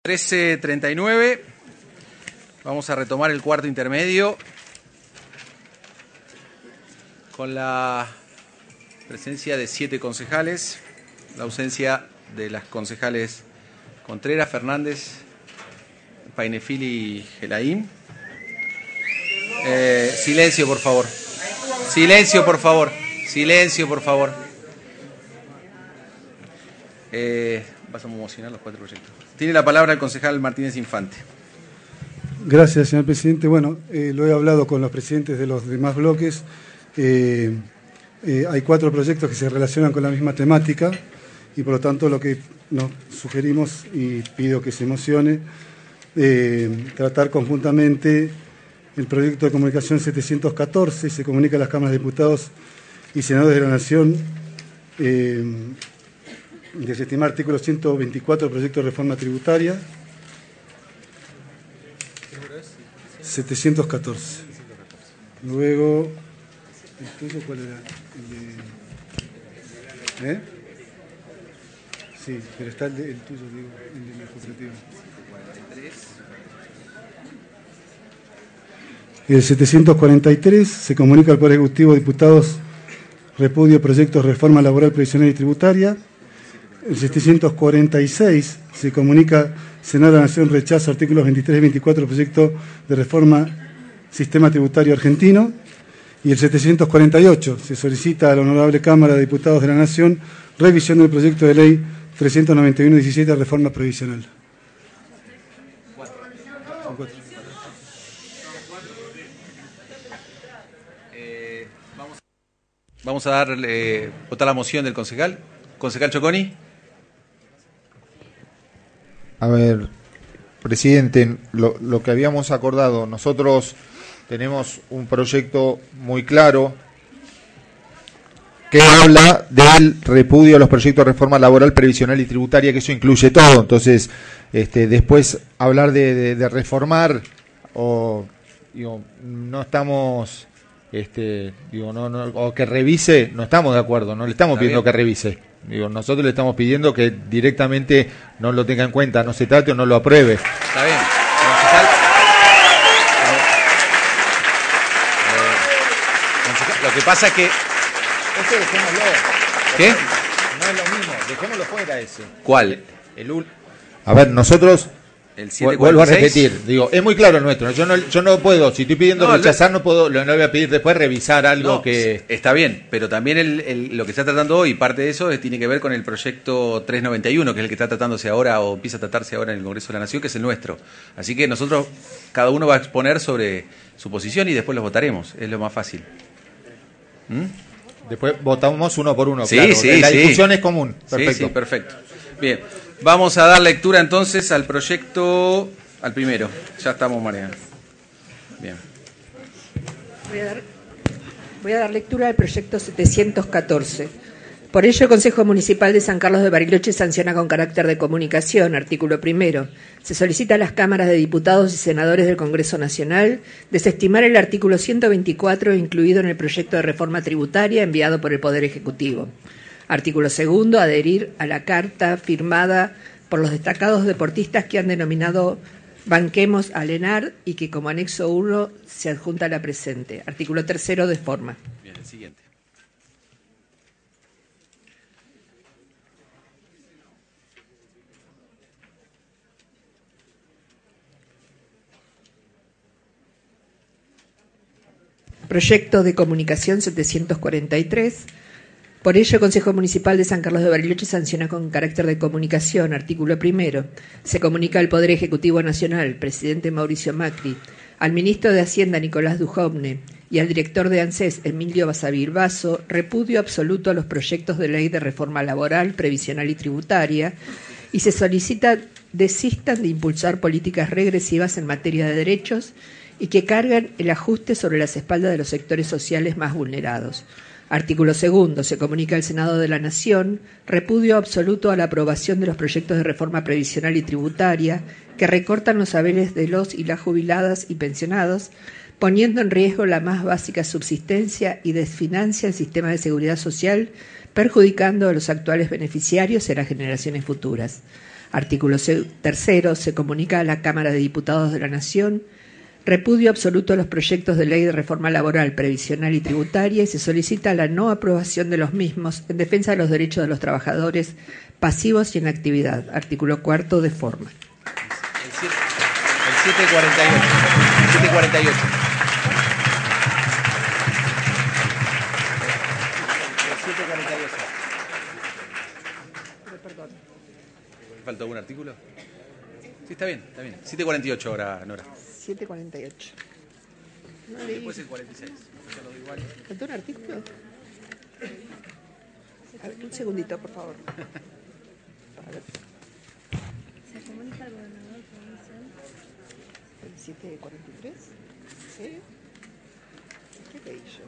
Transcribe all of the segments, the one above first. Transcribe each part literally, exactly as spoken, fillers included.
trece treinta y nueve, vamos a retomar el cuarto intermedio con la presencia de siete concejales, la ausencia de las concejales Contreras, Fernández, Painefil y Gelaín. Eh, silencio, por favor. Silencio, por favor. Silencio, por favor. Eh, vas a emocionar los cuatro proyectos. Tiene la palabra el concejal Martínez Infante. Gracias, señor presidente. Bueno, eh, lo he hablado con los presidentes de los demás bloques. Eh, eh, hay cuatro proyectos que se relacionan con la misma temática y por lo tanto lo que nos sugerimos, y pido que se emocione, eh, tratar conjuntamente el proyecto de comunicación setecientos catorce, se comunica a las cámaras de diputados y senadores de la Nación, eh, desestimar artículo ciento veinticuatro del proyecto de reforma tributaria. setecientos catorce. Luego, ¿el tuyo cuál era? El de, ¿eh? Sí, pero está el, de, el tuyo, digo, el de legislativo. El setecientos cuarenta y tres se comunica al Poder Ejecutivo, diputados, repudio proyectos de reforma laboral, previsional y tributaria. El setecientos cuarenta y seis se comunica Senado de la Nación rechaza artículos veintitrés y veinticuatro del proyecto de reforma sistema tributario argentino. Y el setecientos cuarenta y ocho se solicita a la Honorable Cámara de Diputados de la Nación revisión del proyecto de ley trescientos noventa y uno diecisiete de reforma previsional. Eh, vamos, vamos a darle eh, votar la moción del concejal. Concejal Choconi. A ver, presidente, lo, lo que habíamos acordado, nosotros tenemos un proyecto muy claro que habla del repudio a los proyectos de reforma laboral, previsional y tributaria, que eso incluye todo. Entonces, este, después hablar de, de, de reformar, o digo, no estamos, este, digo, no, no, o que revise, no estamos de acuerdo, no le estamos Está pidiendo bien. que revise. Digo, nosotros le estamos pidiendo que directamente no lo tenga en cuenta, no se trate o no lo apruebe. Está bien. Concejal. Eh, concejal, lo que pasa es que... Ese dejémoslo. ¿Qué? No es lo mismo, dejémoslo fuera ese. ¿Cuál? El, el, a ver, nosotros... El Vuelvo a setecientos cuarenta y seis. repetir, digo, es muy claro el nuestro. Yo no, yo no puedo, si estoy pidiendo No, rechazar, no puedo, no voy a pedir después revisar algo No, que. está bien, pero también el, el, lo que se está tratando hoy, parte de eso, es, tiene que ver con el proyecto trescientos noventa y uno, que es el que está tratándose ahora o empieza a tratarse ahora en el Congreso de la Nación, que es el nuestro. Así que nosotros, cada uno va a exponer sobre su posición y después los votaremos, es lo más fácil. ¿Mm? Después votamos uno por uno. Sí, claro. sí, La sí. discusión es común. Perfecto. Sí, sí, perfecto. Bien, vamos a dar lectura entonces al proyecto, al primero. Ya estamos, Mariana. Bien. Voy a dar, voy a dar lectura al proyecto setecientos catorce. Por ello, el Consejo Municipal de San Carlos de Bariloche sanciona con carácter de comunicación, artículo primero. Se solicita a las cámaras de diputados y senadores del Congreso Nacional desestimar el artículo ciento veinticuatro incluido en el proyecto de reforma tributaria enviado por el Poder Ejecutivo. Artículo segundo, adherir a la carta firmada por los destacados deportistas que han denominado Banquemos al ENAR y que como anexo uno se adjunta a la presente. Artículo tercero, de forma. Bien, el siguiente. Proyecto de comunicación setecientos cuarenta y tres. Por ello, el Consejo Municipal de San Carlos de Bariloche sanciona con carácter de comunicación, artículo primero. Se comunica al Poder Ejecutivo Nacional, presidente Mauricio Macri, al ministro de Hacienda, Nicolás Dujovne, y al director de ANSES, Emilio Basavilbaso, repudio absoluto a los proyectos de ley de reforma laboral, previsional y tributaria, y se solicita desistan de impulsar políticas regresivas en materia de derechos y que cargan el ajuste sobre las espaldas de los sectores sociales más vulnerados. Artículo segundo. Se comunica al Senado de la Nación repudio absoluto a la aprobación de los proyectos de reforma previsional y tributaria que recortan los saberes de los y las jubiladas y pensionados, poniendo en riesgo la más básica subsistencia y desfinancia el sistema de seguridad social, perjudicando a los actuales beneficiarios y a las generaciones futuras. Artículo tercero. Se comunica a la Cámara de Diputados de la Nación repudio absoluto a los proyectos de ley de reforma laboral, previsional y tributaria y se solicita la no aprobación de los mismos en defensa de los derechos de los trabajadores pasivos y en actividad. Artículo cuarto de forma. El siete cuarenta y ocho. siete cuarenta y ocho. siete cuarenta y ocho. Perdón. ¿Faltó algún artículo? Sí, está bien, está bien. siete cuarenta y ocho ahora, Nora. siete cuarenta y ocho. No y después el cuarenta y seis. Yo lo doy igual. ¿Faltó un artículo? A ver, un segundito, por favor. A ver. ¿Se comunica al gobernador provincial? ¿El siete cuarenta y tres? ¿Sí? ¿Qué leí yo?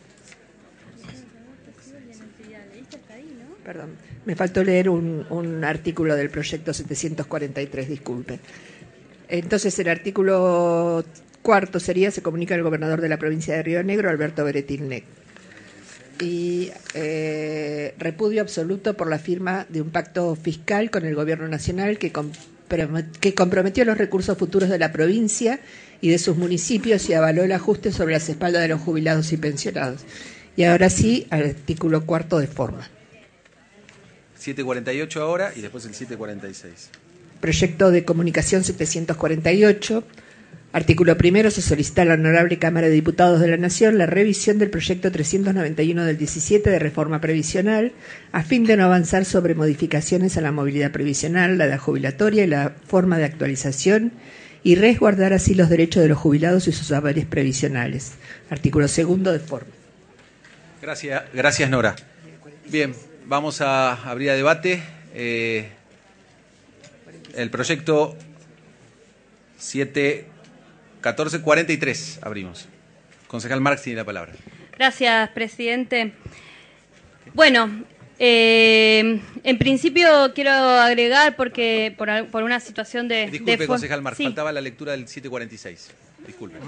Perdón, me faltó leer un, un artículo del proyecto setecientos cuarenta y tres, disculpe. Entonces, el artículo cuarto sería, se comunica al gobernador de la provincia de Río Negro, Alberto Beretilnec. Y eh, repudio absoluto por la firma de un pacto fiscal con el gobierno nacional que, que comprometió los recursos futuros de la provincia y de sus municipios y avaló el ajuste sobre las espaldas de los jubilados y pensionados. Y ahora sí, al artículo cuarto de forma. siete cuarenta y ocho ahora y después el siete cuarenta y seis. Proyecto de comunicación setecientos cuarenta y ocho. Artículo primero. Se solicita a la Honorable Cámara de Diputados de la Nación la revisión del proyecto trescientos noventa y uno del diecisiete de reforma previsional a fin de no avanzar sobre modificaciones a la movilidad previsional, la edad jubilatoria y la forma de actualización y resguardar así los derechos de los jubilados y sus saberes previsionales. Artículo segundo de forma. Gracias, gracias Nora. Bien, vamos a abrir a debate. Eh, el proyecto siete catorce cuarenta y tres abrimos. Concejal Marx tiene la palabra. Gracias, presidente. Bueno, eh, en principio quiero agregar, porque por, por una situación de... Disculpe, de concejal Marx, sí. faltaba la lectura del siete cuarenta y seis. Disculpe.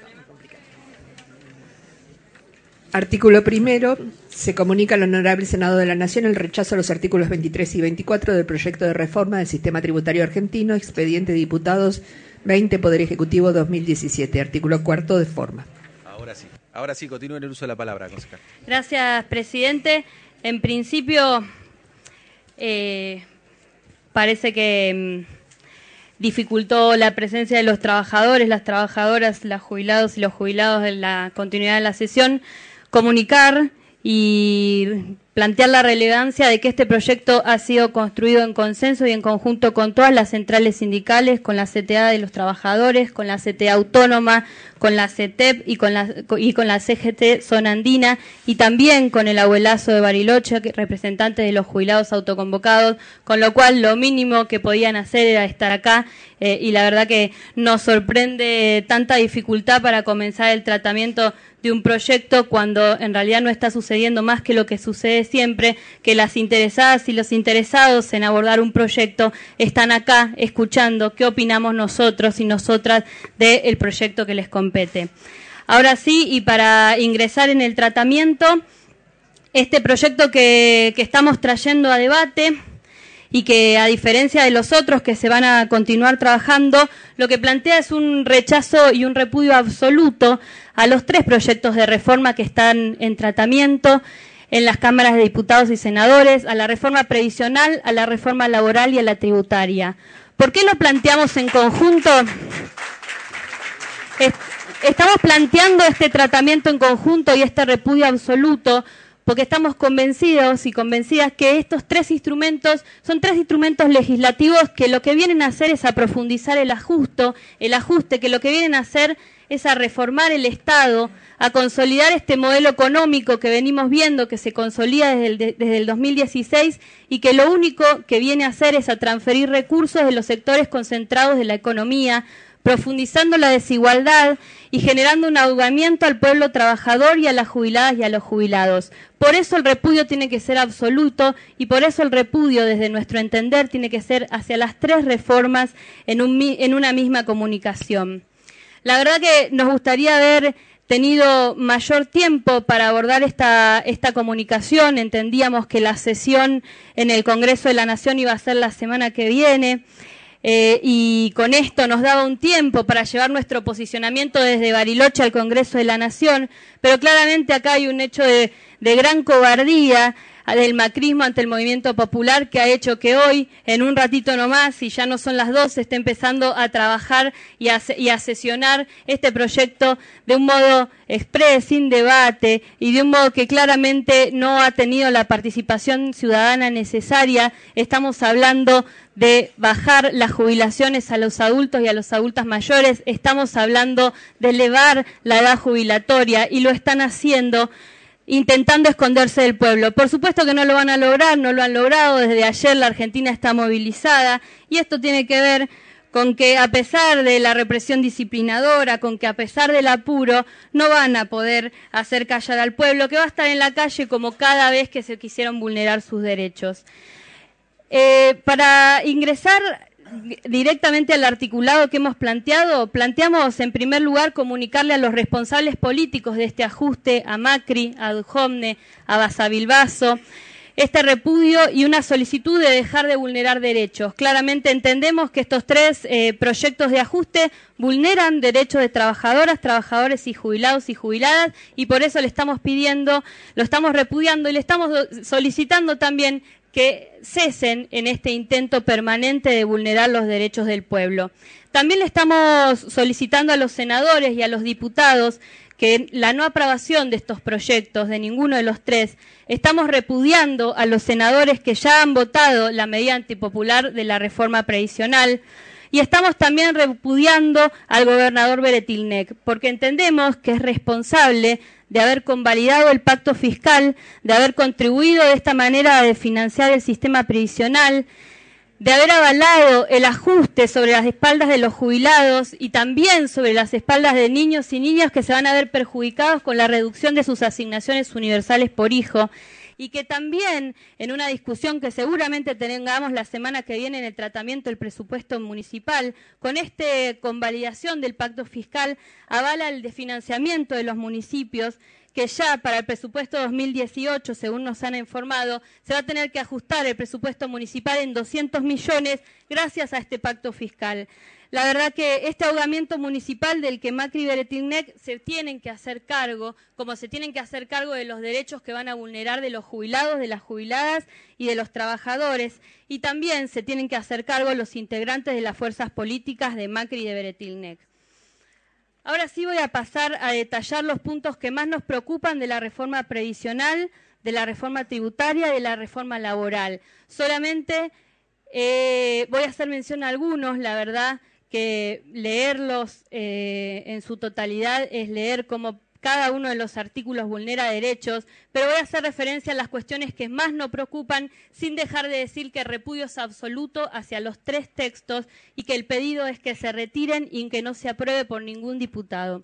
Artículo primero. Se comunica al Honorable Senado de la Nación el rechazo a los artículos veintitrés y veinticuatro del proyecto de reforma del sistema tributario argentino, expediente de diputados veinte, Poder Ejecutivo dos mil diecisiete. Artículo cuarto de forma. Ahora sí. Ahora sí, continúe en el uso de la palabra, concejal. Gracias, presidente. En principio, eh, parece que mm, dificultó la presencia de los trabajadores, las trabajadoras, los jubilados y los jubilados en la continuidad de la sesión, comunicar y plantear la relevancia de que este proyecto ha sido construido en consenso y en conjunto con todas las centrales sindicales, con la C T A de los trabajadores, con la C T A autónoma, con la C E T E P y con la, y con la C G T Zona Andina y también con el abuelazo de Bariloche, representante de los jubilados autoconvocados, con lo cual lo mínimo que podían hacer era estar acá eh, y la verdad que nos sorprende tanta dificultad para comenzar el tratamiento de un proyecto cuando en realidad no está sucediendo más que lo que sucede siempre, que las interesadas y los interesados en abordar un proyecto están acá escuchando qué opinamos nosotros y nosotras del proyecto que les compete. Ahora sí, y para ingresar en el tratamiento, este proyecto que, que estamos trayendo a debate y que a diferencia de los otros que se van a continuar trabajando, lo que plantea es un rechazo y un repudio absoluto a los tres proyectos de reforma que están en tratamiento en las cámaras de diputados y senadores, a la reforma previsional, a la reforma laboral y a la tributaria. ¿Por qué lo planteamos en conjunto? Estamos planteando este tratamiento en conjunto y este repudio absoluto porque estamos convencidos y convencidas que estos tres instrumentos son tres instrumentos legislativos que lo que vienen a hacer es a profundizar el ajuste, el ajuste, que lo que vienen a hacer es a reformar el Estado, a consolidar este modelo económico que venimos viendo, que se consolida desde el, de, desde el dos mil dieciséis y que lo único que viene a hacer es a transferir recursos de los sectores concentrados de la economía, profundizando la desigualdad y generando un ahogamiento al pueblo trabajador y a las jubiladas y a los jubilados. Por eso el repudio tiene que ser absoluto y por eso el repudio, desde nuestro entender, tiene que ser hacia las tres reformas en, un, en una misma comunicación. La verdad que nos gustaría ver tenido mayor tiempo para abordar esta, esta comunicación. Entendíamos que la sesión en el Congreso de la Nación iba a ser la semana que viene. Eh, y con esto nos daba un tiempo para llevar nuestro posicionamiento desde Bariloche al Congreso de la Nación, pero claramente acá hay un hecho de, de gran cobardía del macrismo ante el movimiento popular que ha hecho que hoy, en un ratito nomás, y ya no son las doce, esté empezando a trabajar y a, y a sesionar este proyecto de un modo exprés, sin debate, y de un modo que claramente no ha tenido la participación ciudadana necesaria. Estamos hablando de bajar las jubilaciones a los adultos y a los adultas mayores, estamos hablando de elevar la edad jubilatoria, y lo están haciendo intentando esconderse del pueblo. Por supuesto que no lo van a lograr, no lo han logrado. Desde ayer la Argentina está movilizada, y esto tiene que ver con que, a pesar de la represión disciplinadora, con que a pesar del apuro, no van a poder hacer callar al pueblo, que va a estar en la calle como cada vez que se quisieron vulnerar sus derechos. Eh, para ingresar directamente al articulado que hemos planteado, planteamos en primer lugar comunicarle a los responsables políticos de este ajuste, a Macri, a Duhovne, a Basavilbaso, este repudio y una solicitud de dejar de vulnerar derechos. Claramente entendemos que estos tres eh, proyectos de ajuste vulneran derechos de trabajadoras, trabajadores y jubilados y jubiladas, y por eso le estamos pidiendo, lo estamos repudiando y le estamos solicitando también que cesen en este intento permanente de vulnerar los derechos del pueblo. También le estamos solicitando a los senadores y a los diputados que la no aprobación de estos proyectos, de ninguno de los tres, estamos repudiando a los senadores que ya han votado la medida antipopular de la reforma previsional, y estamos también repudiando al gobernador Beretilnec, porque entendemos que es responsable de haber convalidado el pacto fiscal, de haber contribuido de esta manera a desfinanciar el sistema previsional, de haber avalado el ajuste sobre las espaldas de los jubilados y también sobre las espaldas de niños y niñas que se van a ver perjudicados con la reducción de sus asignaciones universales por hijo, y que también en una discusión que seguramente tengamos la semana que viene en el tratamiento del presupuesto municipal, con esta convalidación del pacto fiscal avala el desfinanciamiento de los municipios, que ya para el presupuesto dos mil dieciocho, según nos han informado, se va a tener que ajustar el presupuesto municipal en doscientos millones gracias a este pacto fiscal. La verdad que este ahogamiento municipal del que Macri y Beretilnec se tienen que hacer cargo, como se tienen que hacer cargo de los derechos que van a vulnerar de los jubilados, de las jubiladas y de los trabajadores, y también se tienen que hacer cargo los integrantes de las fuerzas políticas de Macri y de Beretilnec. Ahora sí voy a pasar a detallar los puntos que más nos preocupan de la reforma previsional, de la reforma tributaria y de la reforma laboral. Solamente eh, voy a hacer mención a algunos, la verdad que leerlos eh, en su totalidad es leer cómo cada uno de los artículos vulnera derechos, pero voy a hacer referencia a las cuestiones que más nos preocupan, sin dejar de decir que el repudio es absoluto hacia los tres textos y que el pedido es que se retiren y que no se apruebe por ningún diputado.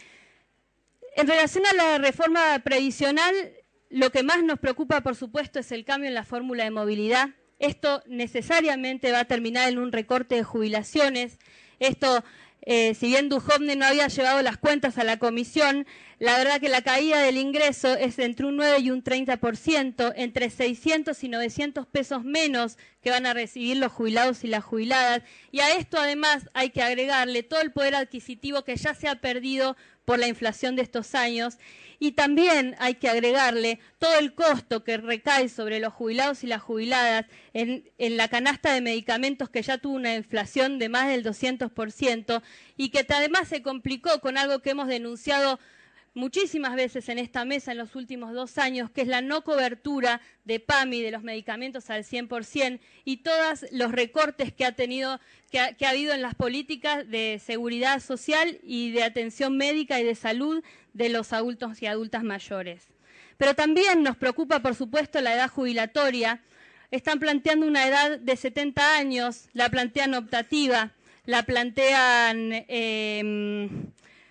En relación a la reforma previsional, lo que más nos preocupa, por supuesto, es el cambio en la fórmula de movilidad. Esto necesariamente va a terminar en un recorte de jubilaciones. Esto, eh, si bien Duhovne no había llevado las cuentas a la comisión, la verdad que la caída del ingreso es entre un nueve y un treinta por ciento, entre seiscientos y novecientos pesos menos que van a recibir los jubilados y las jubiladas. Y a esto además hay que agregarle todo el poder adquisitivo que ya se ha perdido por la inflación de estos años, y también hay que agregarle todo el costo que recae sobre los jubilados y las jubiladas en, en la canasta de medicamentos, que ya tuvo una inflación de más del doscientos por ciento y que además se complicó con algo que hemos denunciado muchísimas veces en esta mesa en los últimos dos años, que es la no cobertura de PAMI, de los medicamentos al cien por ciento, y todos los recortes que ha tenido, que ha, que ha habido en las políticas de seguridad social y de atención médica y de salud de los adultos y adultas mayores. Pero también nos preocupa, por supuesto, la edad jubilatoria. Están planteando una edad de setenta años, la plantean optativa, la plantean Eh,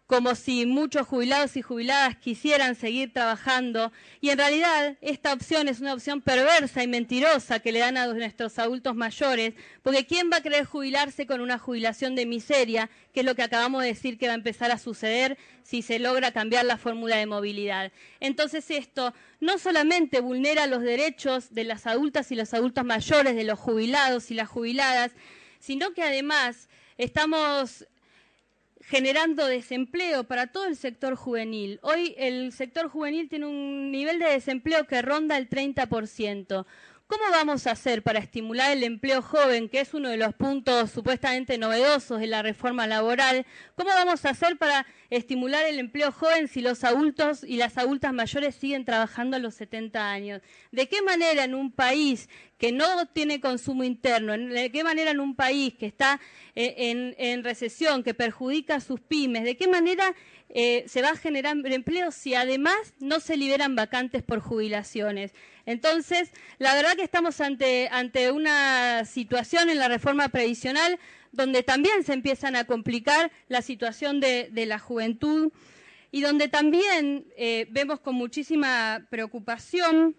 como si muchos jubilados y jubiladas quisieran seguir trabajando, y en realidad esta opción es una opción perversa y mentirosa que le dan a nuestros adultos mayores, porque ¿quién va a querer jubilarse con una jubilación de miseria, que es lo que acabamos de decir que va a empezar a suceder si se logra cambiar la fórmula de movilidad? Entonces esto no solamente vulnera los derechos de las adultas y los adultos mayores, de los jubilados y las jubiladas, sino que además estamos generando desempleo para todo el sector juvenil. Hoy el sector juvenil tiene un nivel de desempleo que ronda el treinta por ciento. ¿Cómo vamos a hacer para estimular el empleo joven, que es uno de los puntos supuestamente novedosos de la reforma laboral? ¿Cómo vamos a hacer para estimular el empleo joven si los adultos y las adultas mayores siguen trabajando a los setenta años? ¿De qué manera en un país que no tiene consumo interno, de qué manera en un país que está eh, en, en recesión, que perjudica a sus pymes, de qué manera eh, se va a generar empleo si además no se liberan vacantes por jubilaciones? Entonces, la verdad que estamos ante, ante una situación en la reforma previsional donde también se empiezan a complicar la situación de, de la juventud y donde también eh, vemos con muchísima preocupación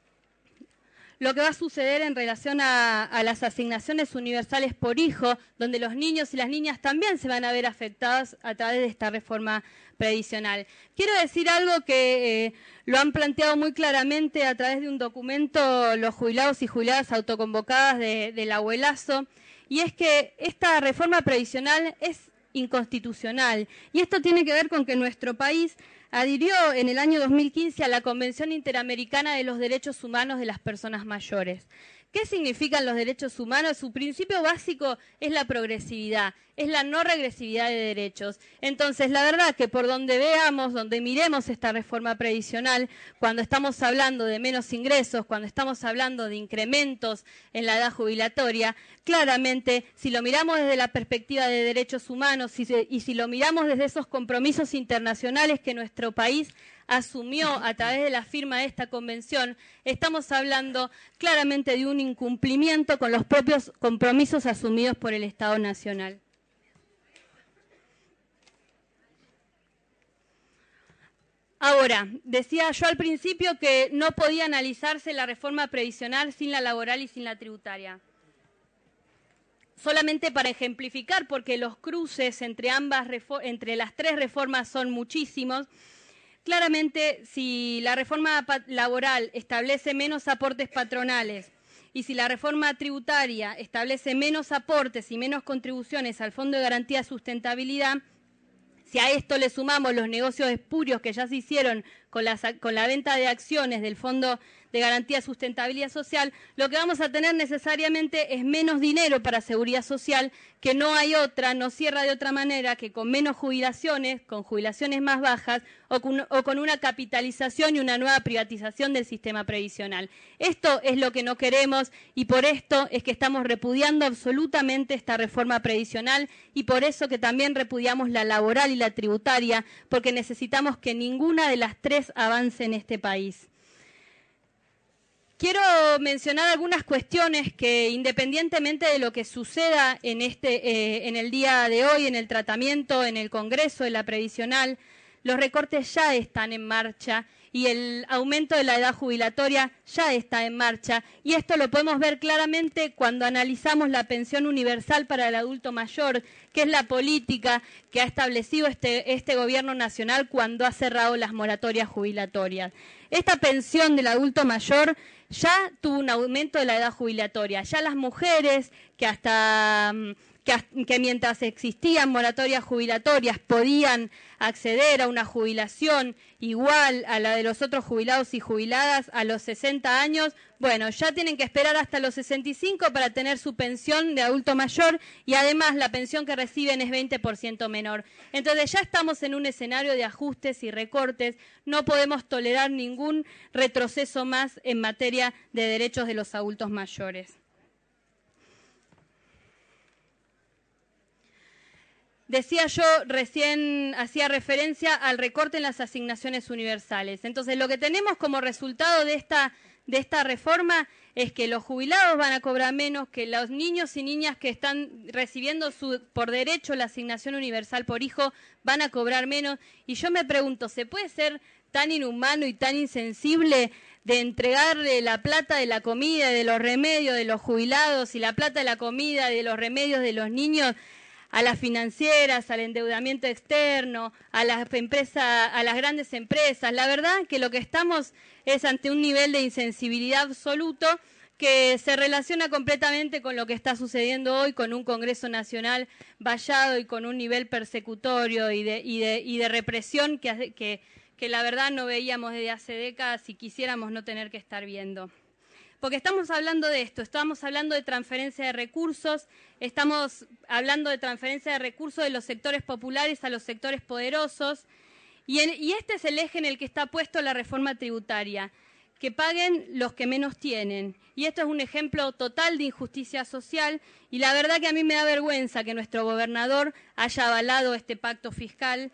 lo que va a suceder en relación a, a las asignaciones universales por hijo, donde los niños y las niñas también se van a ver afectados a través de esta reforma previsional. Quiero decir algo que eh, lo han planteado muy claramente a través de un documento los jubilados y jubiladas autoconvocadas de, del abuelazo, y es que esta reforma previsional es inconstitucional, y esto tiene que ver con que nuestro país adhirió en el año dos mil quince a la Convención Interamericana de los Derechos Humanos de las Personas Mayores. ¿Qué significan los derechos humanos? Su principio básico es la progresividad, es la no regresividad de derechos. Entonces, la verdad que por donde veamos, donde miremos esta reforma previsional, cuando estamos hablando de menos ingresos, cuando estamos hablando de incrementos en la edad jubilatoria, claramente, si lo miramos desde la perspectiva de derechos humanos y, y si lo miramos desde esos compromisos internacionales que nuestro país asumió a través de la firma de esta convención, estamos hablando claramente de un incumplimiento con los propios compromisos asumidos por el Estado Nacional. Ahora, decía yo al principio que no podía analizarse la reforma previsional sin la laboral y sin la tributaria. Solamente para ejemplificar, porque los cruces entre ambas, entre las tres reformas son muchísimos. Claramente, si la reforma laboral establece menos aportes patronales y si la reforma tributaria establece menos aportes y menos contribuciones al Fondo de Garantía de Sustentabilidad, si a esto le sumamos los negocios espurios que ya se hicieron con la, con la venta de acciones del Fondo de Garantía de Sustentabilidad Social, lo que vamos a tener necesariamente es menos dinero para Seguridad Social, que no hay otra, no cierra de otra manera que con menos jubilaciones, con jubilaciones más bajas o con, o con una capitalización y una nueva privatización del sistema previsional. Esto es lo que no queremos y por esto es que estamos repudiando absolutamente esta reforma previsional y por eso que también repudiamos la laboral y la tributaria, porque necesitamos que ninguna de las tres avance en este país. Quiero mencionar algunas cuestiones que, independientemente de lo que suceda en, este, eh, en el día de hoy, en el tratamiento, en el Congreso, en la previsional, los recortes ya están en marcha y el aumento de la edad jubilatoria ya está en marcha. Y esto lo podemos ver claramente cuando analizamos la pensión universal para el adulto mayor, que es la política que ha establecido este, este gobierno nacional cuando ha cerrado las moratorias jubilatorias. Esta pensión del adulto mayor ya tuvo un aumento de la edad jubilatoria. Ya las mujeres que hasta... Que, que mientras existían moratorias jubilatorias podían acceder a una jubilación igual a la de los otros jubilados y jubiladas a los sesenta años, bueno, ya tienen que esperar hasta los sesenta y cinco para tener su pensión de adulto mayor y además la pensión que reciben es veinte por ciento menor. Entonces ya estamos en un escenario de ajustes y recortes, no podemos tolerar ningún retroceso más en materia de derechos de los adultos mayores. Decía yo, recién hacía referencia al recorte en las asignaciones universales. Entonces, lo que tenemos como resultado de esta, de esta reforma es que los jubilados van a cobrar menos, que los niños y niñas que están recibiendo su, por derecho la asignación universal por hijo van a cobrar menos. Y yo me pregunto, ¿se puede ser tan inhumano y tan insensible de entregarle la plata de la comida, de los remedios de los jubilados y la plata de la comida, de los remedios de los niños a las financieras, al endeudamiento externo, a las empresas, a las grandes empresas? La verdad que lo que estamos es ante un nivel de insensibilidad absoluto que se relaciona completamente con lo que está sucediendo hoy, con un Congreso Nacional vallado y con un nivel persecutorio y de, y de, y de represión que, que, que la verdad no veíamos desde hace décadas y quisiéramos no tener que estar viendo. Porque estamos hablando de esto, estamos hablando de transferencia de recursos, estamos hablando de transferencia de recursos de los sectores populares a los sectores poderosos, y, en, y este es el eje en el que está puesto la reforma tributaria, que paguen los que menos tienen. Y esto es un ejemplo total de injusticia social, y la verdad que a mí me da vergüenza que nuestro gobernador haya avalado este pacto fiscal.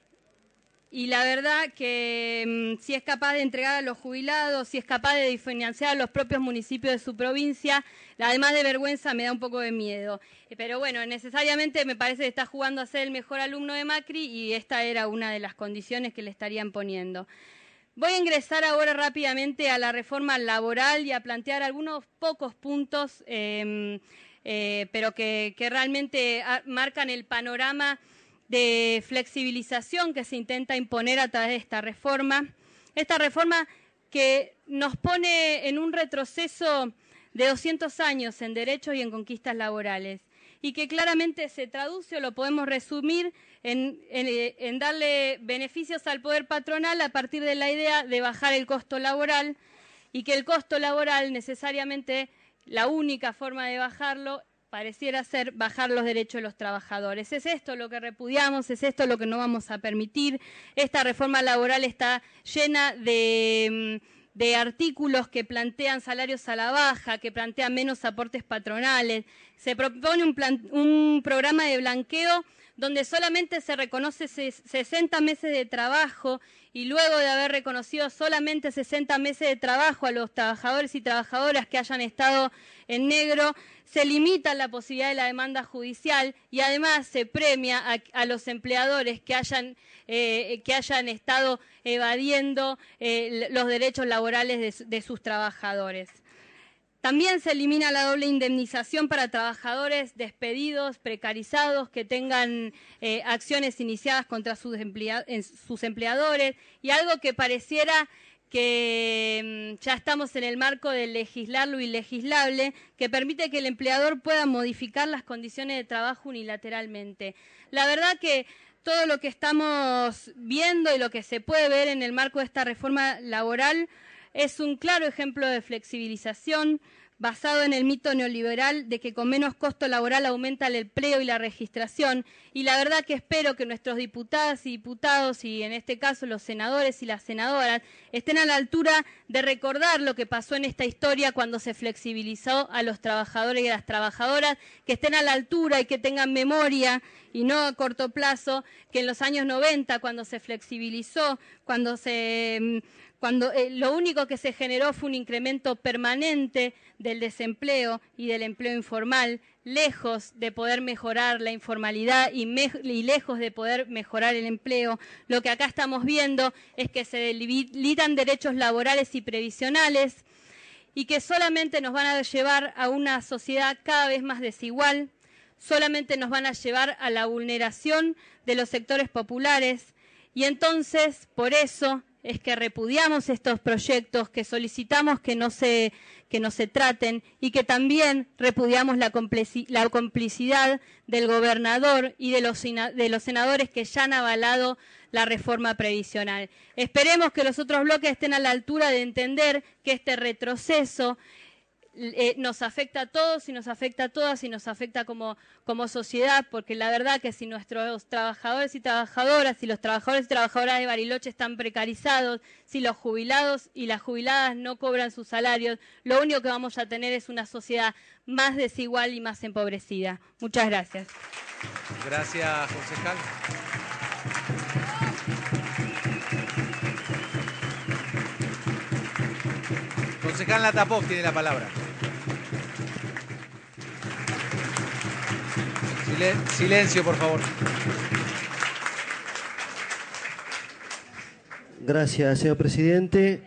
Y la verdad que mmm, si es capaz de entregar a los jubilados, si es capaz de financiar a los propios municipios de su provincia, además de vergüenza me da un poco de miedo. Pero bueno, necesariamente me parece que está jugando a ser el mejor alumno de Macri y esta era una de las condiciones que le estarían poniendo. Voy a ingresar ahora rápidamente a la reforma laboral y a plantear algunos pocos puntos, eh, eh, pero que, que realmente marcan el panorama de flexibilización que se intenta imponer a través de esta reforma. Esta reforma que nos pone en un retroceso de doscientos años en derechos y en conquistas laborales y que claramente se traduce, o lo podemos resumir, en, en, en darle beneficios al poder patronal a partir de la idea de bajar el costo laboral y que el costo laboral necesariamente, la única forma de bajarlo pareciera ser bajar los derechos de los trabajadores. Es esto lo que repudiamos, es esto lo que no vamos a permitir. Esta reforma laboral está llena de, de artículos que plantean salarios a la baja, que plantean menos aportes patronales. Se propone un, plan, un programa de blanqueo donde solamente se reconoce sesenta meses de trabajo y luego de haber reconocido solamente sesenta meses de trabajo a los trabajadores y trabajadoras que hayan estado en negro, se limita la posibilidad de la demanda judicial y además se premia a, a los empleadores que hayan, eh, que hayan estado evadiendo eh, los derechos laborales de, de sus trabajadores. También se elimina la doble indemnización para trabajadores despedidos, precarizados, que tengan eh, acciones iniciadas contra sus, emplea sus empleadores, y algo que pareciera que mmm, ya estamos en el marco de legislar lo ilegislable, que permite que el empleador pueda modificar las condiciones de trabajo unilateralmente. La verdad que todo lo que estamos viendo y lo que se puede ver en el marco de esta reforma laboral es un claro ejemplo de flexibilización basado en el mito neoliberal de que con menos costo laboral aumenta el empleo y la registración. Y la verdad que espero que nuestros diputadas y diputados, y en este caso los senadores y las senadoras, estén a la altura de recordar lo que pasó en esta historia cuando se flexibilizó a los trabajadores y a las trabajadoras, que estén a la altura y que tengan memoria, y no a corto plazo, que en los años noventa, cuando se flexibilizó, cuando se... cuando eh, lo único que se generó fue un incremento permanente del desempleo y del empleo informal, lejos de poder mejorar la informalidad y, me y lejos de poder mejorar el empleo. Lo que acá estamos viendo es que se debilitan derechos laborales y previsionales y que solamente nos van a llevar a una sociedad cada vez más desigual, solamente nos van a llevar a la vulneración de los sectores populares y entonces, por eso, es que repudiamos estos proyectos, que solicitamos que no se, que no se traten y que también repudiamos la, la complicidad del gobernador y de los, de los senadores que ya han avalado la reforma previsional. Esperemos que los otros bloques estén a la altura de entender que este retroceso Eh, nos afecta a todos y nos afecta a todas y nos afecta como, como sociedad, porque la verdad que si nuestros trabajadores y trabajadoras, si los trabajadores y trabajadoras de Bariloche están precarizados, si los jubilados y las jubiladas no cobran sus salarios, lo único que vamos a tener es una sociedad más desigual y más empobrecida. Muchas gracias. Gracias, concejal. concejal Natapov tiene la palabra. Silen- silencio, por favor. Gracias, señor presidente.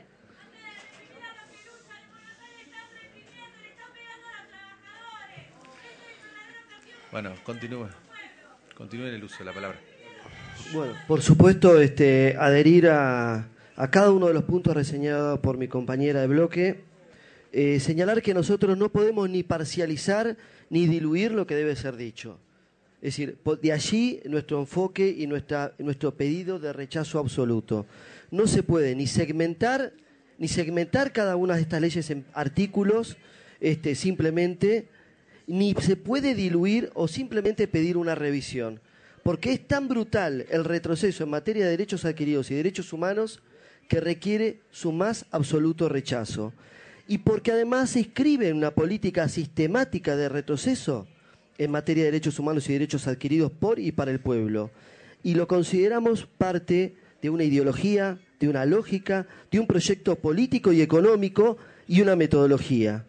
Bueno, continúe. Continúe en el uso de la palabra. Bueno, por supuesto, este, adherir a, a cada uno de los puntos reseñados por mi compañera de bloque. Eh, señalar que nosotros no podemos ni parcializar ni diluir lo que debe ser dicho. Es decir, de allí nuestro enfoque y nuestra, nuestro pedido de rechazo absoluto. No se puede ni segmentar, ni segmentar cada una de estas leyes en artículos, este, simplemente, ni se puede diluir o simplemente pedir una revisión. Porque es tan brutal el retroceso en materia de derechos adquiridos y derechos humanos que requiere su más absoluto rechazo. Y porque además se inscribe en una política sistemática de retroceso en materia de derechos humanos y derechos adquiridos por y para el pueblo. Y lo consideramos parte de una ideología, de una lógica, de un proyecto político y económico y una metodología.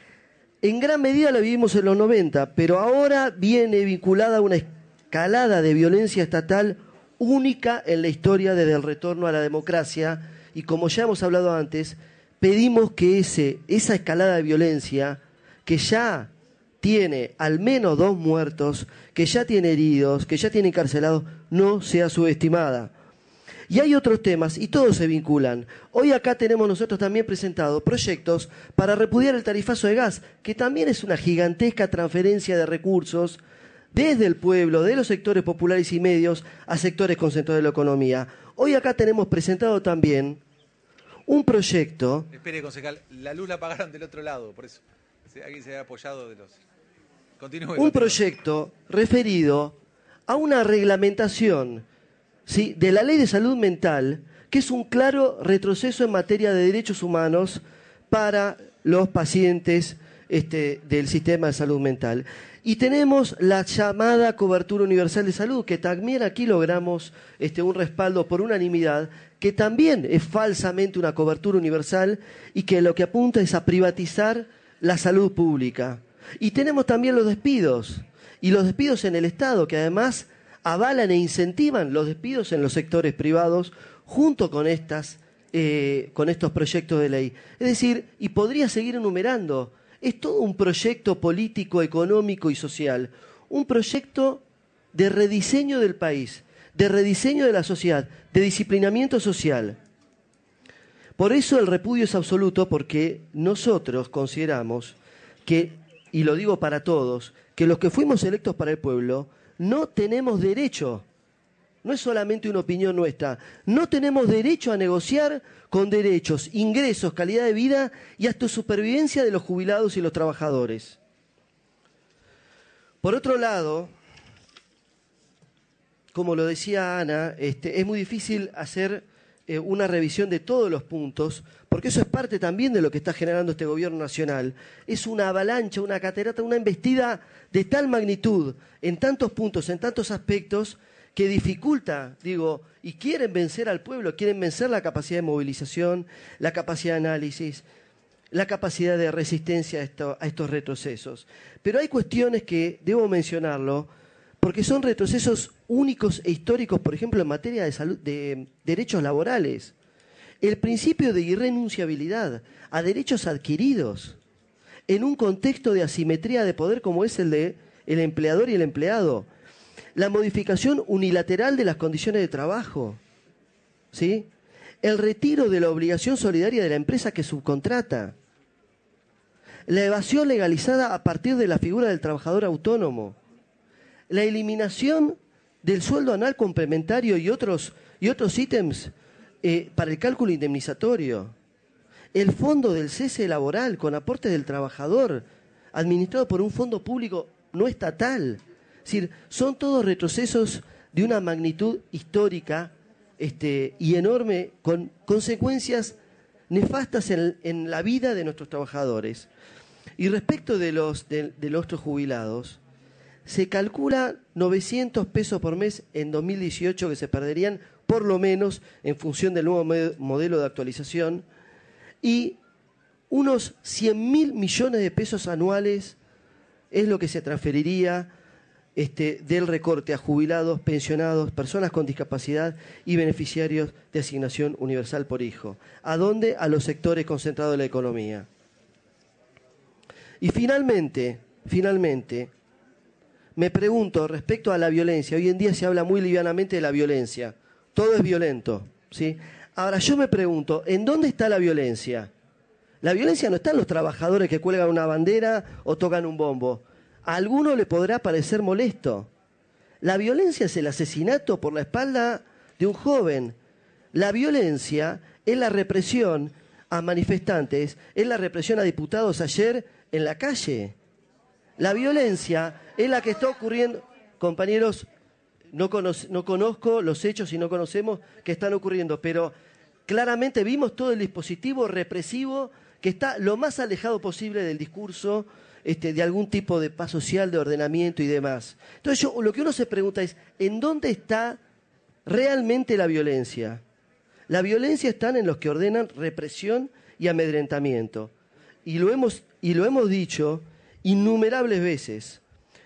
En gran medida la vivimos en los noventa, pero ahora viene vinculada a una escalada de violencia estatal única en la historia desde el retorno a la democracia, y como ya hemos hablado antes, pedimos que ese, esa escalada de violencia, que ya tiene al menos dos muertos, que ya tiene heridos, que ya tiene encarcelados, no sea subestimada. Y hay otros temas, y todos se vinculan. Hoy acá tenemos nosotros también presentados proyectos para repudiar el tarifazo de gas, que también es una gigantesca transferencia de recursos desde el pueblo, de los sectores populares y medios, a sectores concentrados de la economía. Hoy acá tenemos presentado también un proyecto... Espere, concejal, la luz la apagaron del otro lado, por eso. Alguien se ha apoyado de los... Continúe, un continúe. proyecto referido a una reglamentación, ¿sí?, de la Ley de Salud Mental, que es un claro retroceso en materia de derechos humanos para los pacientes este, del sistema de salud mental. Y tenemos la llamada cobertura universal de salud, que también aquí logramos este, un respaldo por unanimidad, que también es falsamente una cobertura universal y que lo que apunta es a privatizar la salud pública. Y tenemos también los despidos, y los despidos en el Estado, que además avalan e incentivan los despidos en los sectores privados junto con, estas, eh, con estos proyectos de ley. Es decir, y podría seguir enumerando, es todo un proyecto político, económico y social, un proyecto de rediseño del país, de rediseño de la sociedad, de disciplinamiento social. Por eso el repudio es absoluto, porque nosotros consideramos que, y lo digo para todos, que los que fuimos electos para el pueblo no tenemos derecho, no es solamente una opinión nuestra, no tenemos derecho a negociar con derechos, ingresos, calidad de vida y hasta supervivencia de los jubilados y los trabajadores. Por otro lado, como lo decía Ana, este, es muy difícil hacer eh, una revisión de todos los puntos, porque eso es parte también de lo que está generando este gobierno nacional. Es una avalancha, una catarata, una embestida de tal magnitud, en tantos puntos, en tantos aspectos, que dificulta, digo, y quieren vencer al pueblo, quieren vencer la capacidad de movilización, la capacidad de análisis, la capacidad de resistencia a, esto, a estos retrocesos. Pero hay cuestiones que debo mencionarlo, porque son retrocesos únicos e históricos, por ejemplo, en materia de, salud, de derechos laborales. El principio de irrenunciabilidad a derechos adquiridos en un contexto de asimetría de poder como es el de el empleador y el empleado. La modificación unilateral de las condiciones de trabajo, ¿sí? El retiro de la obligación solidaria de la empresa que subcontrata. La evasión legalizada a partir de la figura del trabajador autónomo. La eliminación del sueldo anual complementario y otros, y otros ítems eh, para el cálculo indemnizatorio. El fondo del cese laboral con aportes del trabajador, administrado por un fondo público no estatal. Es decir, son todos retrocesos de una magnitud histórica este, y enorme, con consecuencias nefastas en, en la vida de nuestros trabajadores. Y respecto de los, de, de los otros jubilados, se calcula novecientos pesos por mes en dos mil dieciocho que se perderían, por lo menos, en función del nuevo modelo de actualización, y unos cien mil millones de pesos anuales es lo que se transferiría este, del recorte a jubilados, pensionados, personas con discapacidad y beneficiarios de asignación universal por hijo. ¿A dónde? A los sectores concentrados de la economía. Y finalmente, finalmente, me pregunto respecto a la violencia. Hoy en día se habla muy livianamente de la violencia. Todo es violento, ¿sí? Ahora, yo me pregunto, ¿en dónde está la violencia? La violencia no está en los trabajadores que cuelgan una bandera o tocan un bombo. A alguno le podrá parecer molesto. La violencia es el asesinato por la espalda de un joven. La violencia es la represión a manifestantes, es la represión a diputados ayer en la calle. La violencia es la que está ocurriendo. Compañeros, no, cono no conozco los hechos y no conocemos que están ocurriendo, pero claramente vimos todo el dispositivo represivo que está lo más alejado posible del discurso este, de algún tipo de paz social, de ordenamiento y demás. Entonces yo, lo que uno se pregunta es, ¿en dónde está realmente la violencia? La violencia está en los que ordenan represión y amedrentamiento. Y lo hemos, y lo hemos dicho innumerables veces.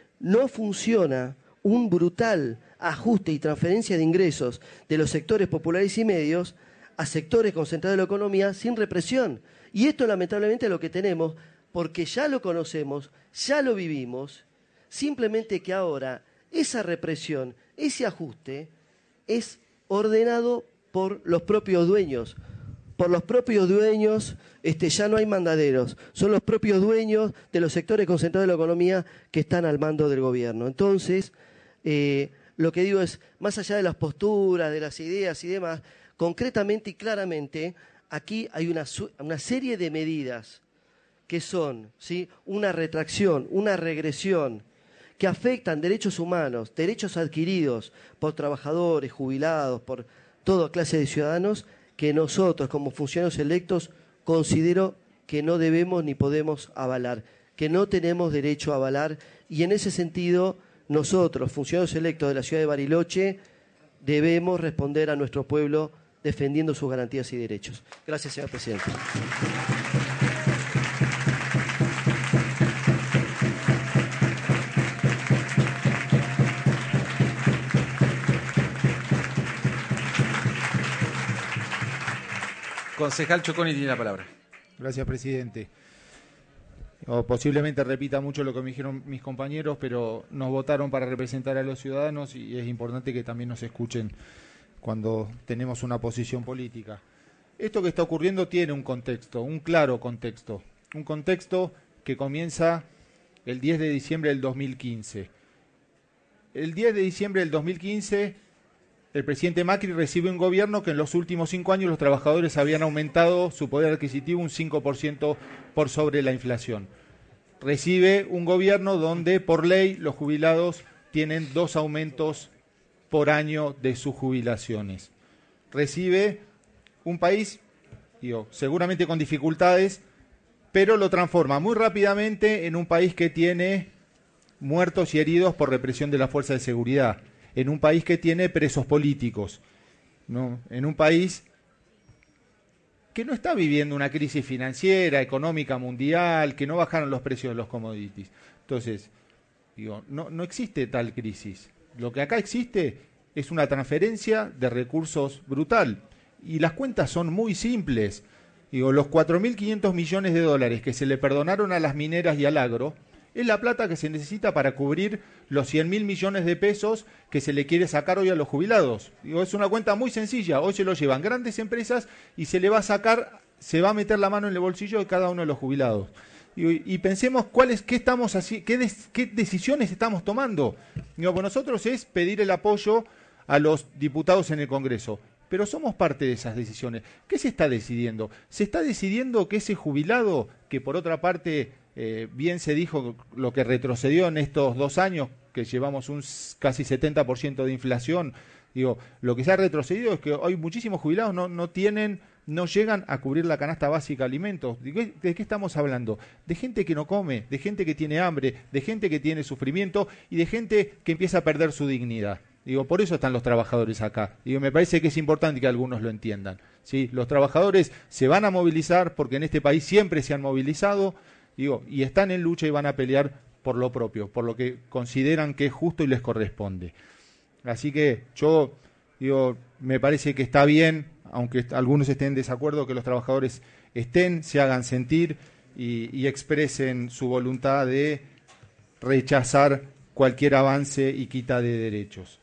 No funciona un brutal ajuste y transferencia de ingresos de los sectores populares y medios a sectores concentrados de la economía sin represión. Y esto lamentablemente es lo que tenemos, porque ya lo conocemos, ya lo vivimos, simplemente que ahora esa represión, ese ajuste, es ordenado por los propios dueños. Por los propios dueños este, ya no hay mandaderos, son los propios dueños de los sectores concentrados de la economía que están al mando del gobierno. Entonces, eh, lo que digo es, más allá de las posturas, de las ideas y demás, concretamente y claramente, aquí hay una, una serie de medidas que son, ¿sí?, una retracción, una regresión, que afectan derechos humanos, derechos adquiridos por trabajadores, jubilados, por toda clase de ciudadanos, que nosotros, como funcionarios electos, considero que no debemos ni podemos avalar, que no tenemos derecho a avalar, y en ese sentido, nosotros, funcionarios electos de la ciudad de Bariloche, debemos responder a nuestro pueblo defendiendo sus garantías y derechos. Gracias, señor presidente. Concejal Choconi tiene la palabra. Gracias, presidente. O posiblemente repita mucho lo que me dijeron mis compañeros, pero nos votaron para representar a los ciudadanos y es importante que también nos escuchen cuando tenemos una posición política. Esto que está ocurriendo tiene un contexto, un claro contexto, un contexto que comienza el diez de diciembre del dos mil quince. El diez de diciembre del dos mil quince, el presidente Macri recibe un gobierno que en los últimos cinco años los trabajadores habían aumentado su poder adquisitivo un cinco por ciento por sobre la inflación. Recibe un gobierno donde por ley los jubilados tienen dos aumentos por año de sus jubilaciones. Recibe un país, digo, seguramente con dificultades, pero lo transforma muy rápidamente en un país que tiene muertos y heridos por represión de la fuerza de seguridad, en un país que tiene presos políticos, ¿no? En un país que no está viviendo una crisis financiera, económica mundial, que no bajaron los precios de los commodities. Entonces, digo, no, no existe tal crisis. Lo que acá existe es una transferencia de recursos brutal. Y las cuentas son muy simples. Digo, los cuatro mil quinientos millones de dólares que se le perdonaron a las mineras y al agro es la plata que se necesita para cubrir los cien mil millones de pesos que se le quiere sacar hoy a los jubilados. Digo, es una cuenta muy sencilla. Hoy se lo llevan grandes empresas y se le va a sacar, se va a meter la mano en el bolsillo de cada uno de los jubilados. Y, y pensemos cuáles, qué estamos así, qué, des, qué decisiones estamos tomando. Digo, pues nosotros es pedir el apoyo a los diputados en el Congreso, pero somos parte de esas decisiones. ¿Qué se está decidiendo? Se está decidiendo que ese jubilado, que por otra parte eh, bien se dijo lo que retrocedió en estos dos años, que llevamos un casi setenta por ciento de inflación, digo, lo que se ha retrocedido es que hoy muchísimos jubilados no, no tienen, no llegan a cubrir la canasta básica de alimentos. ¿De qué, ¿De qué estamos hablando? De gente que no come, de gente que tiene hambre, de gente que tiene sufrimiento y de gente que empieza a perder su dignidad. Digo, por eso están los trabajadores acá. Digo, me parece que es importante que algunos lo entiendan. ¿Sí? Los trabajadores se van a movilizar porque en este país siempre se han movilizado, digo, y están en lucha y van a pelear por lo propio, por lo que consideran que es justo y les corresponde. Así que yo, digo, me parece que está bien, aunque algunos estén en desacuerdo, que los trabajadores estén, se hagan sentir y, y expresen su voluntad de rechazar cualquier avance y quita de derechos.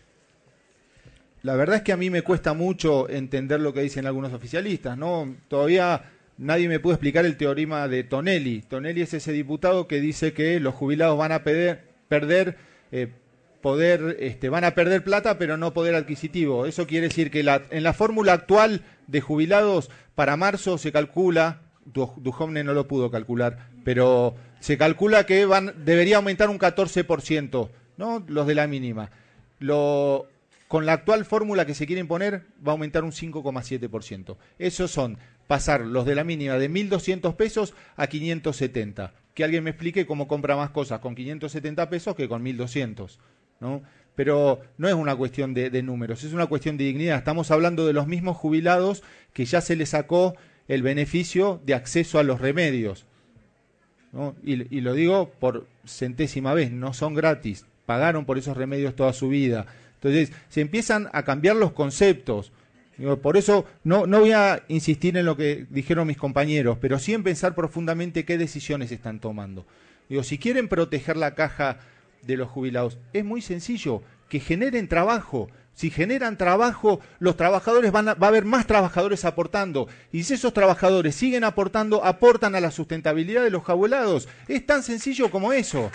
La verdad es que a mí me cuesta mucho entender lo que dicen algunos oficialistas, ¿no? Todavía nadie me pudo explicar el teorema de Tonelli. Tonelli es ese diputado que dice que los jubilados van a perder, perder eh, poder, este, van a perder plata, pero no poder adquisitivo. Eso quiere decir que la, en la fórmula actual de jubilados, para marzo se calcula, Duhovne no lo pudo calcular, pero se calcula que van, debería aumentar un catorce por ciento, ¿no? Los de la mínima. Lo... Con la actual fórmula que se quiere imponer, va a aumentar un cinco coma siete por ciento. Esos son pasar los de la mínima de mil doscientos pesos a quinientos setenta. Que alguien me explique cómo compra más cosas con quinientos setenta pesos que con mil doscientos, ¿no? Pero no es una cuestión de, de números, es una cuestión de dignidad. Estamos hablando de los mismos jubilados que ya se les sacó el beneficio de acceso a los remedios, ¿no? Y, y lo digo por centésima vez, no son gratis, pagaron por esos remedios toda su vida. Entonces, se empiezan a cambiar los conceptos. Digo, por eso no, no voy a insistir en lo que dijeron mis compañeros, pero sí en pensar profundamente qué decisiones están tomando. Digo, si quieren proteger la caja de los jubilados, es muy sencillo, que generen trabajo. Si generan trabajo, los trabajadores van a, va a haber más trabajadores aportando. Y si esos trabajadores siguen aportando, aportan a la sustentabilidad de los jubilados. Es tan sencillo como eso.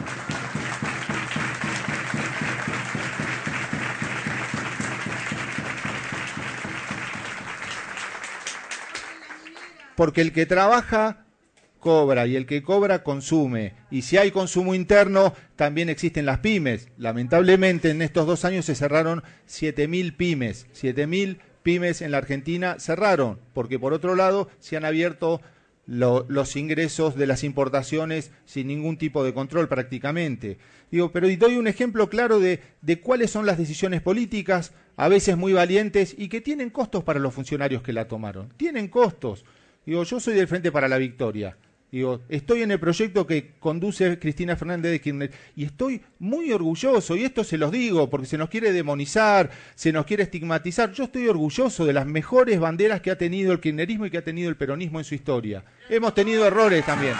Porque el que trabaja cobra y el que cobra consume. Y si hay consumo interno, también existen las pymes. Lamentablemente en estos dos años se cerraron siete mil pymes. siete mil pymes en la Argentina cerraron, porque por otro lado se han abierto lo, los ingresos de las importaciones sin ningún tipo de control prácticamente. Digo, pero doy un ejemplo claro de, de cuáles son las decisiones políticas, a veces muy valientes, y que tienen costos para los funcionarios que la tomaron. Tienen costos. Digo, yo soy del Frente para la Victoria. Digo, estoy en el proyecto que conduce Cristina Fernández de Kirchner y estoy muy orgulloso, y esto se los digo porque se nos quiere demonizar, se nos quiere estigmatizar. Yo estoy orgulloso de las mejores banderas que ha tenido el kirchnerismo y que ha tenido el peronismo en su historia. Hemos tenido errores también.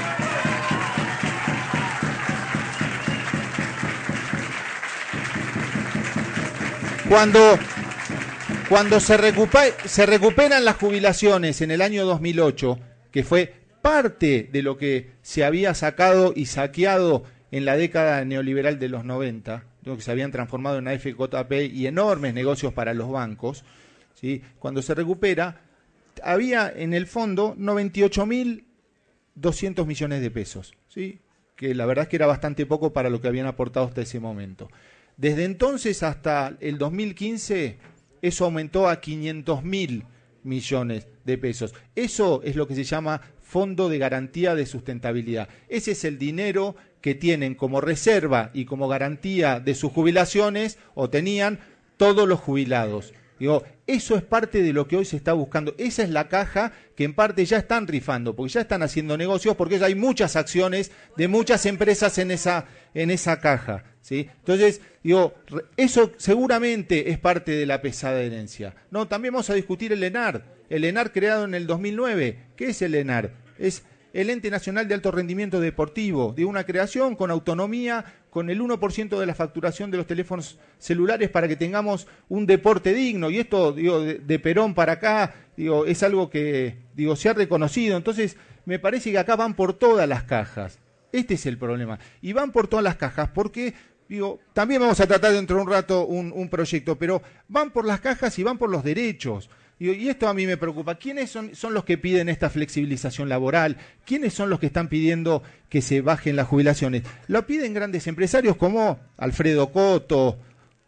Cuando... Cuando se, recuper, se recuperan las jubilaciones en el año dos mil ocho, que fue parte de lo que se había sacado y saqueado en la década neoliberal de los noventa, que se habían transformado en A F J P y enormes negocios para los bancos, ¿sí? Cuando se recupera, había en el fondo noventa y ocho mil doscientos millones de pesos, ¿sí? Que la verdad es que era bastante poco para lo que habían aportado hasta ese momento. Desde entonces hasta el dos mil quince... eso aumentó a quinientos mil millones de pesos. Eso es lo que se llama Fondo de Garantía de Sustentabilidad. Ese es el dinero que tienen como reserva y como garantía de sus jubilaciones, o tenían todos los jubilados. Digo, eso es parte de lo que hoy se está buscando. Esa es la caja que en parte ya están rifando, porque ya están haciendo negocios, porque ya hay muchas acciones de muchas empresas en esa, en esa caja, ¿sí? Entonces, digo, eso seguramente es parte de la pesada herencia. No, también vamos a discutir el ENAR. El ENAR creado en el dos mil nueve. ¿Qué es el ENAR? Es el Ente Nacional de Alto Rendimiento Deportivo, de una creación con autonomía, con el uno por ciento de la facturación de los teléfonos celulares para que tengamos un deporte digno. Y esto, digo, de, de Perón para acá, digo, es algo que, digo, se ha reconocido. Entonces, me parece que acá van por todas las cajas. Este es el problema. Y van por todas las cajas porque, digo, también vamos a tratar dentro de un rato un, un proyecto, pero van por las cajas y van por los derechos. Y esto a mí me preocupa. ¿Quiénes son, son los que piden esta flexibilización laboral? ¿Quiénes son los que están pidiendo que se bajen las jubilaciones? Lo piden grandes empresarios como Alfredo Coto,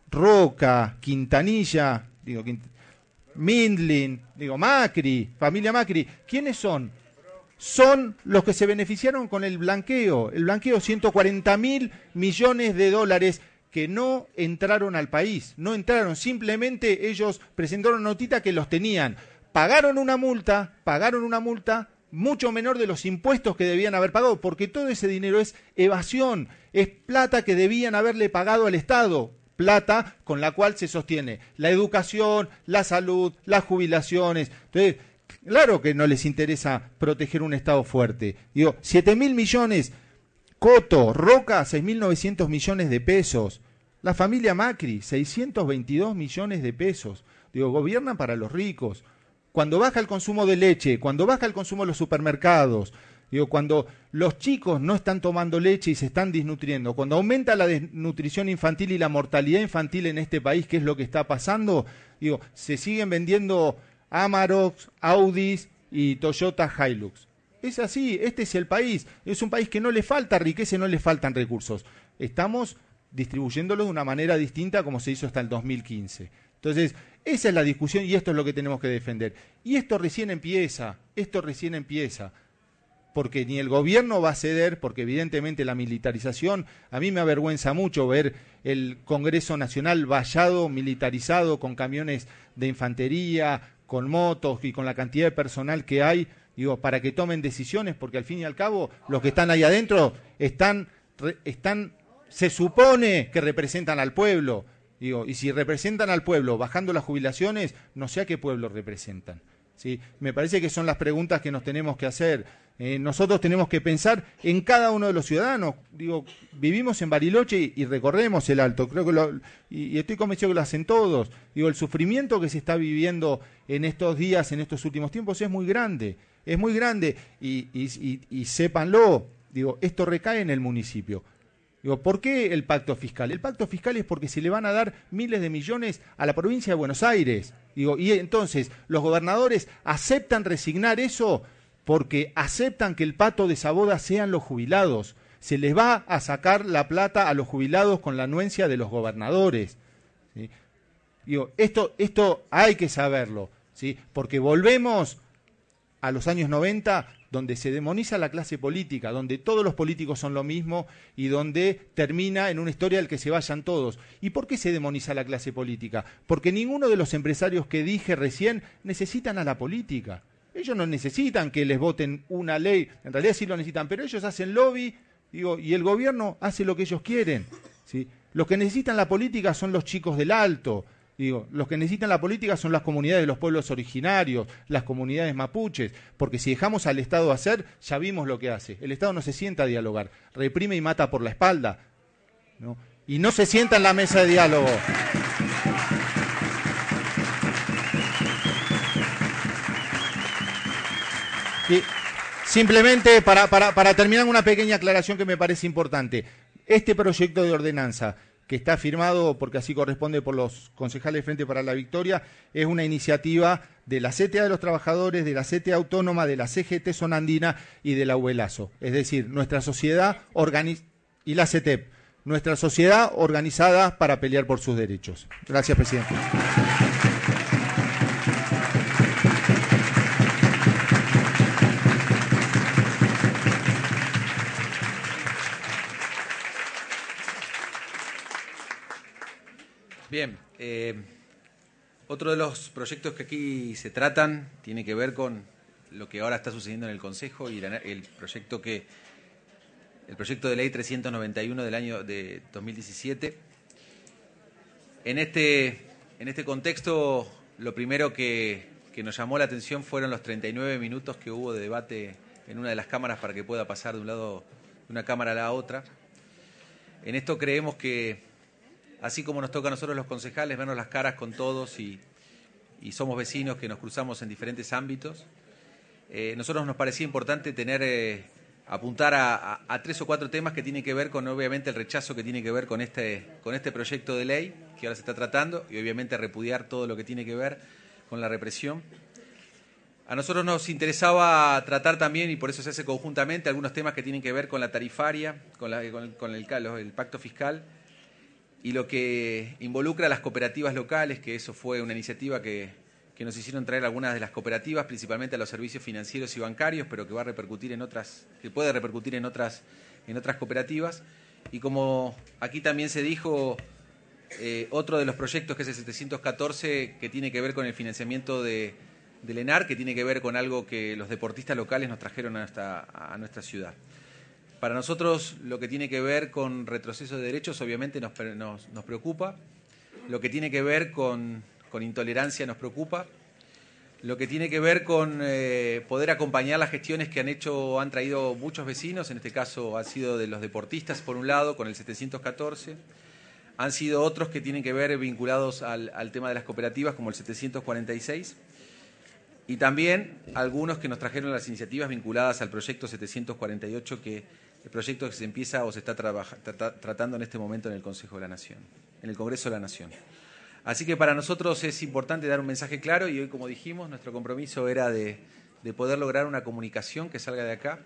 Roca, Quintanilla, digo, Quint... Mindlin, digo, Macri, familia Macri. ¿Quiénes son? Son los que se beneficiaron con el blanqueo. El blanqueo, ciento cuarenta mil millones de dólares que no entraron al país, no entraron, simplemente ellos presentaron notita que los tenían, pagaron una multa, pagaron una multa mucho menor de los impuestos que debían haber pagado, porque todo ese dinero es evasión, es plata que debían haberle pagado al Estado, plata con la cual se sostiene la educación, la salud, las jubilaciones. Entonces, claro que no les interesa proteger un Estado fuerte. Digo, siete mil millones, Coto, Roca, seis mil novecientos millones de pesos. La familia Macri, seiscientos veintidós millones de pesos. Digo, gobiernan para los ricos. Cuando baja el consumo de leche, cuando baja el consumo de los supermercados, digo, cuando los chicos no están tomando leche y se están desnutriendo, cuando aumenta la desnutrición infantil y la mortalidad infantil en este país, ¿qué es lo que está pasando? Digo, se siguen vendiendo Amarok, Audis y Toyota Hilux. Es así, este es el país, es un país que no le falta riqueza y no le faltan recursos. Estamos distribuyéndolo de una manera distinta como se hizo hasta el dos mil quince. Entonces, esa es la discusión y esto es lo que tenemos que defender. Y esto recién empieza, esto recién empieza, porque ni el gobierno va a ceder, porque evidentemente la militarización, a mí me avergüenza mucho ver el Congreso Nacional vallado, militarizado, con camiones de infantería, con motos y con la cantidad de personal que hay, digo, para que tomen decisiones, porque al fin y al cabo los que están ahí adentro están, están se supone que representan al pueblo, digo, y si representan al pueblo bajando las jubilaciones, no sé a qué pueblo representan. ¿Sí? Me parece que son las preguntas que nos tenemos que hacer. Eh, nosotros tenemos que pensar en cada uno de los ciudadanos. Digo, vivimos en Bariloche y, y recorremos el Alto, creo que lo, y, y estoy convencido que lo hacen todos. Digo, el sufrimiento que se está viviendo en estos días, en estos últimos tiempos, es muy grande, es muy grande, y, y, y, y sépanlo, digo, esto recae en el municipio. Digo, ¿por qué el pacto fiscal? El pacto fiscal es porque se le van a dar miles de millones a la provincia de Buenos Aires. Digo, y entonces los gobernadores aceptan resignar eso porque aceptan que el pato de esa boda sean los jubilados. Se les va a sacar la plata a los jubilados con la anuencia de los gobernadores. ¿Sí? Digo, esto, esto hay que saberlo, ¿sí? Porque volvemos a los años noventa, donde se demoniza la clase política, donde todos los políticos son lo mismo y donde termina en una historia del que se vayan todos. ¿Y por qué se demoniza la clase política? Porque ninguno de los empresarios que dije recién necesitan a la política. Ellos no necesitan que les voten una ley, en realidad sí lo necesitan, pero ellos hacen lobby, digo, y el gobierno hace lo que ellos quieren, ¿sí? Los que necesitan la política son los chicos del Alto. Digo, los que necesitan la política son las comunidades de los pueblos originarios, las comunidades mapuches, porque si dejamos al Estado hacer, ya vimos lo que hace. El Estado no se sienta a dialogar, reprime y mata por la espalda, ¿no? Y no se sienta en la mesa de diálogo. Y simplemente para, para, para terminar una pequeña aclaración que me parece importante. Este proyecto de ordenanza que está firmado, porque así corresponde, por los concejales de Frente para la Victoria, es una iniciativa de la C T A de los Trabajadores, de la C T A Autónoma, de la C G T Zona Andina y de la UELASO. Es decir, nuestra sociedad organiz... y la C T E P, nuestra sociedad organizada para pelear por sus derechos. Gracias, presidente. Bien, eh, otro de los proyectos que aquí se tratan tiene que ver con lo que ahora está sucediendo en el Consejo y el, el proyecto que el proyecto de ley trescientos noventa y uno del año de dos mil diecisiete. En este en este contexto, lo primero que, que nos llamó la atención fueron los treinta y nueve minutos que hubo de debate en una de las cámaras para que pueda pasar de un lado de una cámara a la otra. En esto creemos que, así como nos toca a nosotros los concejales vernos las caras con todos y, y somos vecinos que nos cruzamos en diferentes ámbitos, eh, nosotros nos parecía importante tener eh, apuntar a, a, a tres o cuatro temas que tienen que ver con, obviamente, el rechazo que tiene que ver con este, con este proyecto de ley que ahora se está tratando y, obviamente, repudiar todo lo que tiene que ver con la represión. A nosotros nos interesaba tratar también, y por eso se hace conjuntamente, algunos temas que tienen que ver con la tarifaria, con, la, con, el, con el, el pacto fiscal, y lo que involucra a las cooperativas locales, que eso fue una iniciativa que, que nos hicieron traer algunas de las cooperativas, principalmente a los servicios financieros y bancarios, pero que va a repercutir en otras, que puede repercutir en otras, en otras cooperativas. Y como aquí también se dijo, eh, otro de los proyectos que es el setecientos catorce, que tiene que ver con el financiamiento de, del ENAR, que tiene que ver con algo que los deportistas locales nos trajeron a nuestra, a nuestra ciudad. Para nosotros lo que tiene que ver con retroceso de derechos obviamente nos, nos, nos preocupa, lo que tiene que ver con, con intolerancia nos preocupa, lo que tiene que ver con eh, poder acompañar las gestiones que han hecho, han traído muchos vecinos, en este caso ha sido de los deportistas por un lado, con el setecientos catorce, han sido otros que tienen que ver vinculados al, al tema de las cooperativas, como el setecientos cuarenta y seis, y también algunos que nos trajeron las iniciativas vinculadas al proyecto setecientos cuarenta y ocho, que el proyecto que se empieza o se está trabaja, tra tratando en este momento en el Consejo de la Nación, en el Congreso de la Nación. Así que para nosotros es importante dar un mensaje claro y hoy, como dijimos, nuestro compromiso era de, de poder lograr una comunicación que salga de acá,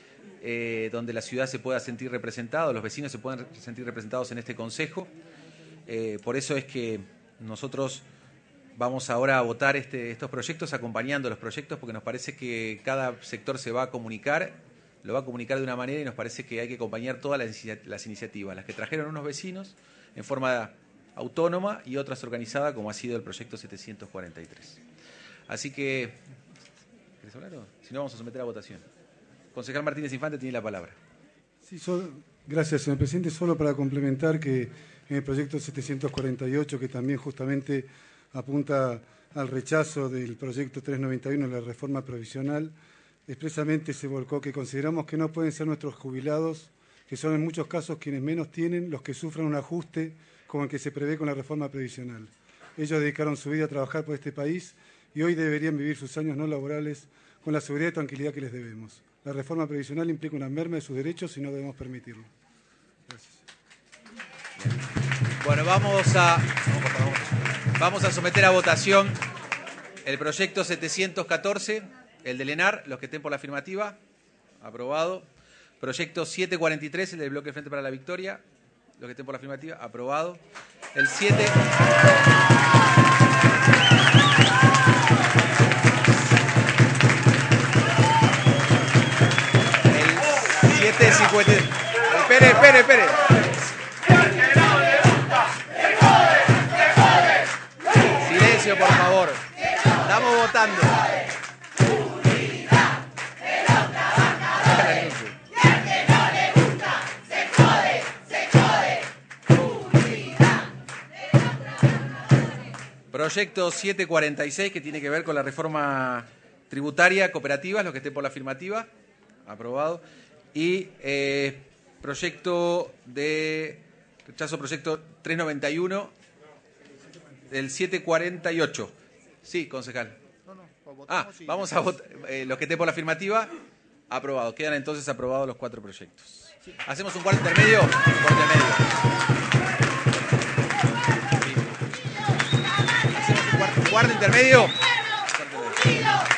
eh, donde la ciudad se pueda sentir representada, los vecinos se puedan sentir representados en este Consejo. Eh, por eso es que nosotros vamos ahora a votar este, estos proyectos, acompañando los proyectos, porque nos parece que cada sector se va a comunicar, lo va a comunicar de una manera y nos parece que hay que acompañar todas las, las iniciativas, las que trajeron unos vecinos en forma autónoma y otras organizadas, como ha sido el proyecto setecientos cuarenta y tres. Así que, ¿querés hablar o? Si no, vamos a someter a votación. Concejal Martínez Infante tiene la palabra. Sí, solo, gracias, señor presidente. Solo para complementar que en el proyecto setecientos cuarenta y ocho, que también justamente apunta al rechazo del proyecto trescientos noventa y uno, la reforma provisional, expresamente se volcó que consideramos que no pueden ser nuestros jubilados, que son en muchos casos quienes menos tienen, los que sufran un ajuste como el que se prevé con la reforma previsional. Ellos dedicaron su vida a trabajar por este país y hoy deberían vivir sus años no laborales con la seguridad y tranquilidad que les debemos. La reforma previsional implica una merma de sus derechos y no debemos permitirlo. Gracias. Bueno, vamos a, vamos a someter a votación el proyecto setecientos catorce, el del ENAR, los que estén por la afirmativa, aprobado. Proyecto setecientos cuarenta y tres, el del Bloque Frente para la Victoria, los que estén por la afirmativa, aprobado. El siete... El siete cincuenta... Espere, espere, espere. Silencio, por favor. Estamos votando. Proyecto setecientos cuarenta y seis, que tiene que ver con la reforma tributaria, cooperativas, los que estén por la afirmativa, aprobado. Y eh, proyecto de rechazo, proyecto trescientos noventa y uno, del setecientos cuarenta y ocho. Sí, concejal. No, no, ah, vamos a votar. Eh, los que estén por la afirmativa, aprobado. Quedan entonces aprobados los cuatro proyectos. Sí. ¿Hacemos un cuarto intermedio? Un cuarto intermedio. Guarda intermedio.